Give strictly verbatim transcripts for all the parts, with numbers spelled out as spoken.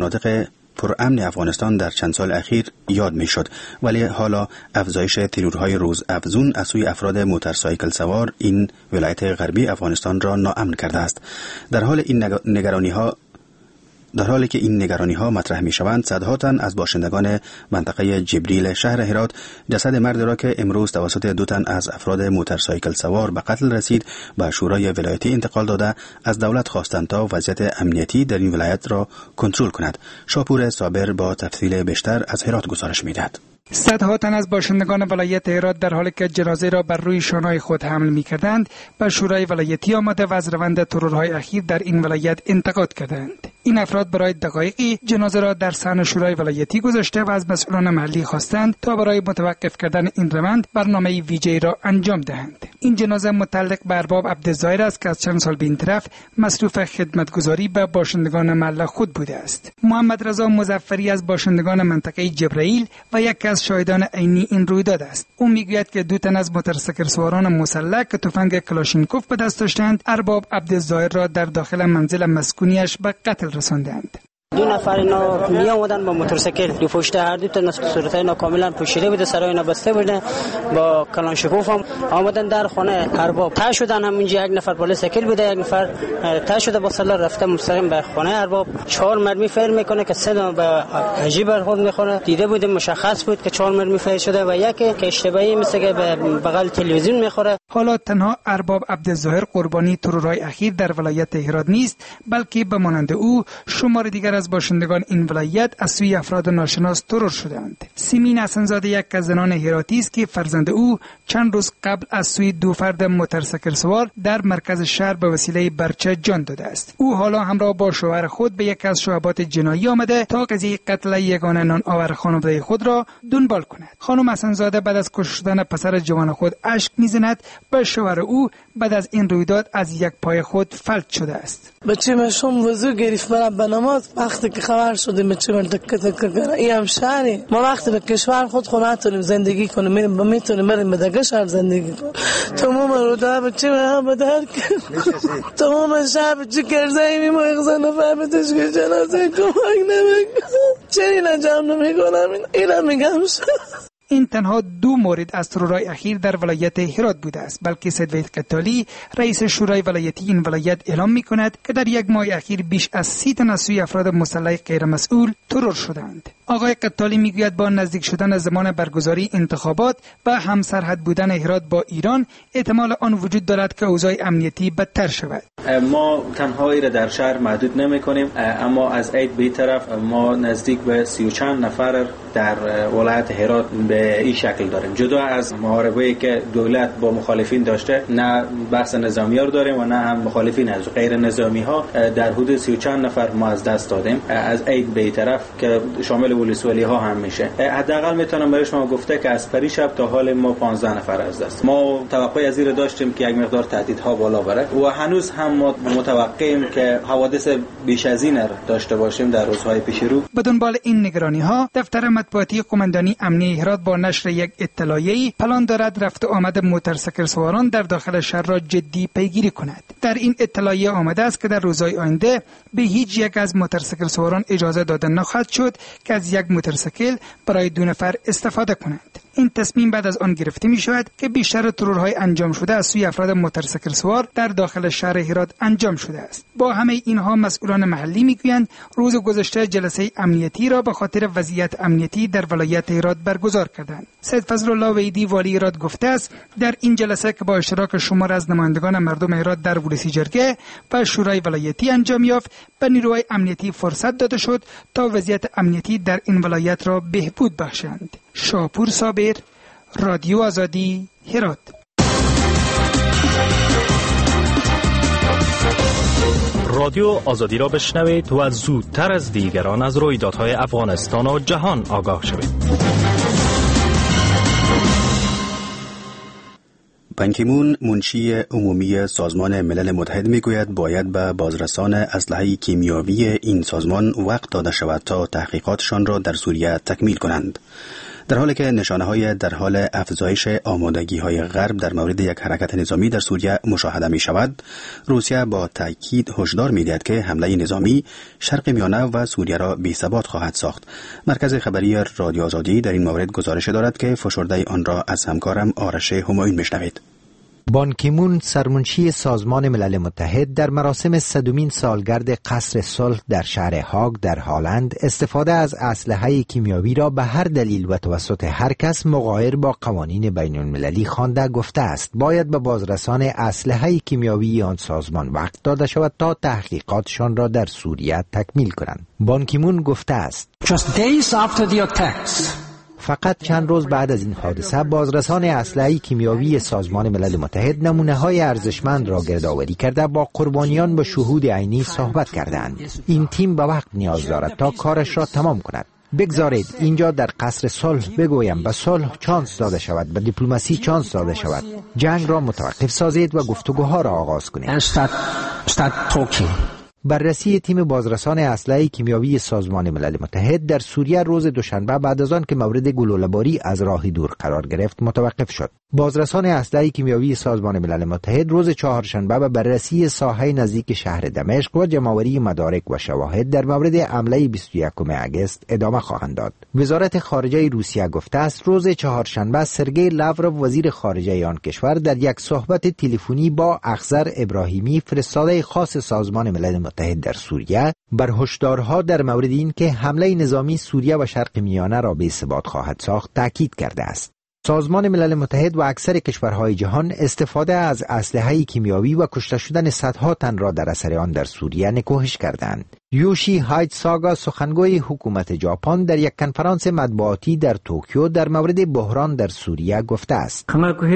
مناطق پرامن افغانستان در چند سال اخیر یاد میشد، ولی حالا افزایش ترورهای روز افزون از سوی افراد موتورسایکل سوار این ولایت غربی افغانستان را ناامن کرده است. در حال این نگرانی ها در حالی که این نگرانی ها مطرح می شوند، صدها تن از باشندگان منطقه جبریل شهر هرات جسد مردی را که امروز توسط دو تن از افراد موتورسایکل سوار به قتل رسید به شورای ولایتی انتقال داده از دولت خواستند تا وضعیت امنیتی در این ولایت را کنترل کند. شاپور صابر با تفصیل بیشتر از هرات گزارش می‌دهد. صدها تن از باشندگان ولایت هرات در حالی که جنازه را بر روی شانه‌های خود حمل می‌کردند به شورای ولایتی آمده و از روند ترورهای اخیر در این ولایت انتقاد کردند. این افراد برای دقایقی جنازه را در صحن شورای ولایتی گذاشته و از مسئولان محلی خواستند تا برای متوقف کردن این روند برنامه ویژه‌ای را انجام دهند. این جنازه متعلق به ارباب عبدالظاهر است که از چند سال به این طرف مصروف خدمتگزاری به باشندگان محله خود بوده است. محمد رضا مظفری از باشندگان منطقه جبرائیل و یکی از شاهدان عینی این رویداد است. او میگوید که دو تن از موتورسیکل سواران مسلح که تفنگ کلاشینکوف به دست داشتند ارباب عبدالظاهر را در داخل منزل مسکونیش به قتل رساندند. دو نفر اینا می آمدن با موتورسیکل، دو پشت هر دو تا صورت اینا کاملا پوشیده بود، سرای اینا بسته بود، با کلاشینکوف هم آمدن در خانه ارباب. تا شدن همونجا یک نفر بالا سیکل بوده، یک نفر تا شده با سلاح رفته مستقیم به خانه ارباب. چهار مرمی فیر میکنه که صدا به عجیب خود میخوره. دیده بود مشخص بود که چهار مرمی فیر شده و یکی که اشتباهی مثل که به بغل تلویزیون میخوره. حالا تنها ارباب عبدالظاهر قربانی ترورهای اخیر در ولایت هرات نیست، بلکه به مانند او شمار دیگر از باشندگان این ولایت از سوی افراد ناشناس ترور شدند. سیمین حسن‌زاده یک از زنان هراتی است که فرزند او چند روز قبل از سوی دو فرد موتورسیکل سوار در مرکز شهر به وسیله برچه جان داده است. او حالا همراه با شوهر خود به یک از شعبات جنایی آمده تا قضیه قتل یگانه نان آور خانواده خود را دنبال کند. خانم حسن‌زاده بعد از کشته شدن پسر جوان خود اشک می‌زند. به شوهر او بعد از این رویداد از یک پای خود فلج شده است. بچه مشوم وضو گرفت برای به نماز. وقتی که خبر شدیم بچه من تک تک کنه این هم شهری ما وقتی به کشور خود خود نتونیم زندگی کنیم، میریم با میتونیم بریم به دیگه شهر زندگی کنیم. تمام رودا بچه من به در تمام شهر بچه کرزایی می مغزه نفهمتش که جنازه کمک نمیکنه. چرا نجام نمیکنم؟ اینا میگم این تنها دو مورد از ترورهای اخیر در ولایت هرات بوده است، بلکه سید وحید قتالی رئیس شورای ولایتی این ولایت اعلام می کند که در یک ماه اخیر بیش از سی تن از سوی افراد مسلح غیر مسئول ترور شدند. آقای قتالی میگوید با نزدیک شدن زمان برگزاری انتخابات و همسرحد بودن هرات با ایران احتمال آن وجود دارد که اوضاع امنیتی بدتر شود. ما تنهایی را در شهر محدود نمی کنیم، اما از عید به طرف ما نزدیک به سی و چند نفر در ولایت هرات به این شکل داریم. جدا از محاربه‌ای که دولت با مخالفین داشته، نه بحث نظامی‌ها رو داریم و نه هم مخالفین از غیر نظامی ها در حدود سی و چند نفر ما از دست دادیم از عید به طرف که شامل ولسوالی ها هم میشه. حداقل میتونم برای شما گفته که از پری شب تا حال ما پانزده نفر از دست. ما توقعی از این داشتیم که یک مقدار تهدیدها بالا بره و هنوز هم ما متوقعیم که حوادث بیش از این داشته باشیم در روزهای پیش رو. به دنبال این نگرانی ها دفتر مطبوعاتی قماندانی امنیه هرات با نشر یک اطلاعیه‌ای پلان دارد رفت و آمد موتورسیکل سواران در داخل شهر را جدی پیگیری کند. در این اطلاعیه آمده است که در روزهای آینده به هیچ یک از موتورسیکل سواران اجازه داده نخواهد شد که از یک موتورسیکل برای دو نفر استفاده کنند. این تصمیم بعد از آن گرفته می شود که بیشتر ترورهای انجام شده از سوی افراد موتورسیکل سوار در داخل شهر هرات انجام شده است. با همه اینها مسئولان محلی میگویند روز گذشته جلسه امنیتی را به خاطر وضعیت امنیتی در ولایت هرات برگزار کردند. سید فضل الله وحیدی والی هرات گفته است در این جلسه که با اشتراک شمار از نمایندگان مردم هرات در ولسی جرگه و شورای ولایتی انجام یافت، به نیروهای امنیتی فرصت داده شد تا وضعیت امنیتی در این ولایت را بهبود بخشند. شاپور صابر، رادیو آزادی، هرات. رادیو آزادی را بشنوید و زودتر از دیگران از رویدادهای افغانستان و جهان آگاه شوید. بان کی مون منشی عمومی سازمان ملل متحد میگوید باید به بازرسان اسلحه کیمیایی این سازمان وقت داده شود تا تحقیقاتشان را در سوریه تکمیل کنند. در حالی که نشانه‌های در حال افزایش آمادگی‌های غرب در مورد یک حرکت نظامی در سوریه مشاهده می‌شود، روسیه با تأکید هشدار می‌دهد که حمله نظامی شرق میانه و سوریه را بی‌ثبات خواهد ساخت. مرکز خبری رادیو آزادی در این مورد گزارش دارد که فشرده آن را از همکارم آرش همایون میشنوید. بان کی مون سرمنشی سازمان ملل متحد در مراسم صدمین سالگرد قصر صلح در شهر هاگ در هلند استفاده از اسلحه کیمیاوی را به هر دلیل و توسط هر کس مغایر با قوانین بین المللی خوانده گفته است باید به بازرسان اسلحه کیمیاوی آن سازمان وقت داده شود تا تحقیقاتشان را در سوریه تکمیل کنند. بان کی مون گفته است Just days after the attacks فقط چند روز بعد از این حادثه بازرسان اسلحه کیمیاوی سازمان ملل متحد نمونه‌های ارزشمند را گردآوری کرده با قربانیان به شهود عینی صحبت کردند. این تیم به وقت نیاز دارد تا کارش را تمام کند. بگذارید اینجا در قصر صلح بگویم به صلح چانس داده شود، به دیپلماسی چانس داده شود. جنگ را متوقف سازید و گفتگوها را آغاز کنید. بررسی تیم بازرسان اسلحه کیمیاوی سازمان ملل متحد در سوریه روز دوشنبه بعد از آن که مورد گلوله‌باری از راه دور قرار گرفت متوقف شد. بازرسان اسلحه کیمیاوی سازمان ملل متحد روز چهارشنبه به بررسی ساحه نزدیک شهر دمشق و جمع‌آوری مدارک و شواهد در مورد حمله بیست و یکم اگست ادامه خواهند داد. وزارت خارجه روسیه گفته است روز چهارشنبه سرگئی لاوروف وزیر خارجه آن کشور در یک صحبت تلفنی با اخضر ابراهیمی فرستاده خاص سازمان ملل متحد در سوریه بر هشدارها در مورد این که حمله نظامی سوریه و شرق میانه را بی‌ثبات خواهد ساخت تاکید کرده است. سازمان ملل متحد و اکثر کشورهای جهان استفاده از اسلحه کیمیاوی و کشته شدن صدها تن را در اثر آن در سوریه نکوهش کردند. یوشی هایتساگا سخنگوی حکومت ژاپن در یک کنفرانس مطبوعاتی در توکیو در مورد بحران در سوریه گفته است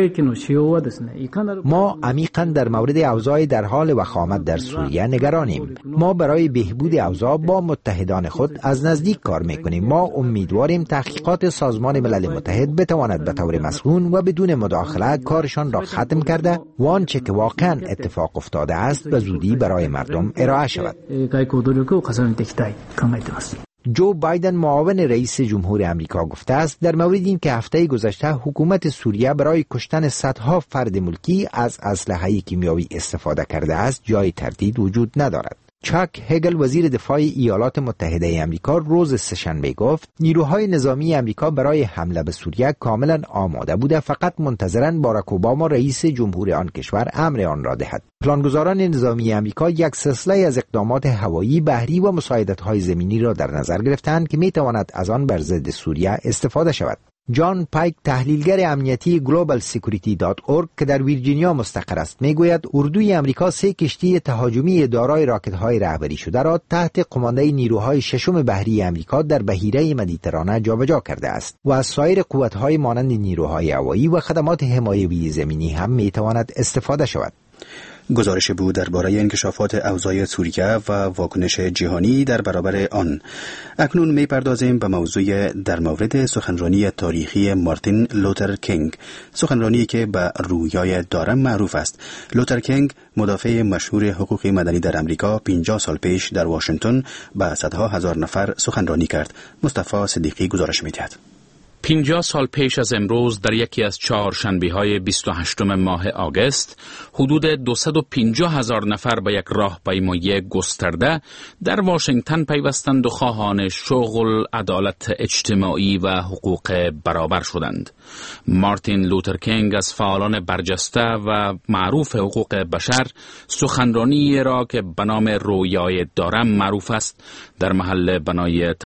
ما عمیقاً در مورد اوضاع در حال وخامت در سوریه نگرانیم. ما برای بهبود اوضاع با متحدان خود از نزدیک کار میکنیم. ما امیدواریم تحقیقات سازمان ملل متحد بتواند به طور مسئول و بدون مداخله کارشان را ختم کرده و آنچه که واقعاً اتفاق افتاده است به زودی برای مردم ارائه شود. جو بایدن معاون رئیس جمهور امریکا گفته است در مورد این که هفته گذشته حکومت سوریه برای کشتن صدها فرد ملکی از اسلحه کیمیاوی استفاده کرده است جای تردید وجود ندارد. چاک هگل وزیر دفاع ایالات متحده آمریکا روز سه‌شنبه گفت نیروهای نظامی آمریکا برای حمله به سوریه کاملا آماده بوده، فقط منتظرند باراک اوباما رئیس جمهور آن کشور امر آن را دهد. پلانگذاران نظامی آمریکا یک سلسله از اقدامات هوایی، بحری و مساعدت‌های زمینی را در نظر گرفتند که می‌تواند از آن بر ضد سوریه استفاده شود. جان پایک تحلیلگر امنیتی گلوبال سکیوریتی دات اورگ که در ویرجینیا مستقر است میگوید اردوی امریکا سه کشتی تهاجمی دارای راکت‌های رهبری شده را تحت قماندهی نیروهای ششم بحری امریکا در بحیره مدیترانه جابجا کرده است و از سایر قوت‌های مانند نیروهای هوایی و خدمات حمایوی زمینی هم میتواند استفاده شود. گزارش بود درباره انکشافات اوضاع سوریه و واکنش جهانی در برابر آن. اکنون می پردازیم به موضوع در مورد سخنرانی تاریخی مارتین لوتر کینگ، سخنرانی که به رویای دارم معروف است. لوتر کینگ مدافع مشهور حقوق مدنی در امریکا پنجاه سال پیش در واشنگتن به صدها هزار نفر سخنرانی کرد. مصطفی صدیقی گزارش می‌دهد. پنجاه سال پیش از امروز در یکی از چهارشنبه‌های بیست و هشتم ماه آگوست حدود دویست و پنجاه هزار نفر به یک راهپیمایی گسترده در واشنگتن پیوستند و خواهان شغل، عدالت اجتماعی و حقوق برابر شدند. مارتین لوتر کینگ از فعالان برجسته و معروف حقوق بشر سخنرانی را که به نام رویای دارم معروف است در محل بنای